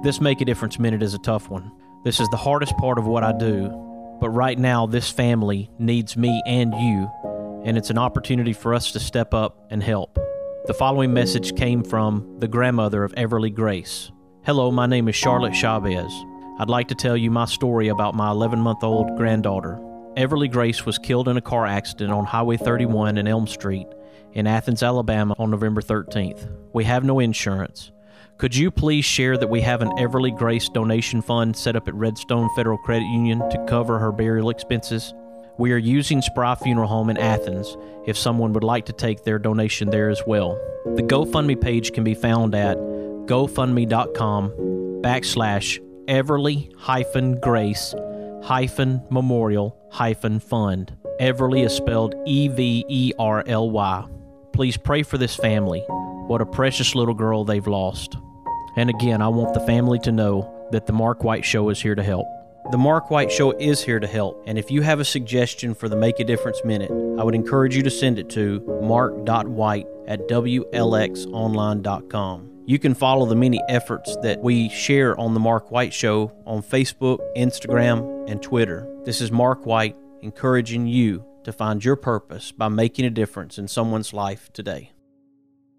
This Make a Difference Minute is a tough one. This is the hardest part of what I do, but right now this family needs me and you, and it's an opportunity for us to step up and help. The following message came from the grandmother of Everly Grace. Hello, my name is Charlotte Chavez. I'd like to tell you my story about my 11-month-old granddaughter. Everly Grace was killed in a car accident on Highway 31 and Elm Street in Athens, Alabama on November 13th. We have no insurance. Could you please share that we have an Everly Grace donation fund set up at Redstone Federal Credit Union to cover her burial expenses? We are using Spry Funeral Home in Athens if someone would like to take their donation there as well. The GoFundMe page can be found at gofundme.com/Everly-Grace-Memorial-Fund. Everly is spelled Everly. Please pray for this family. What a precious little girl they've lost. And again, I want the family to know that the Mark White Show is here to help. The Mark White Show is here to help, and if you have a suggestion for the Make a Difference Minute, I would encourage you to send it to mark.white@wlxonline.com. You can follow the many efforts that we share on the Mark White Show on Facebook, Instagram, and Twitter. This is Mark White encouraging you to find your purpose by making a difference in someone's life today.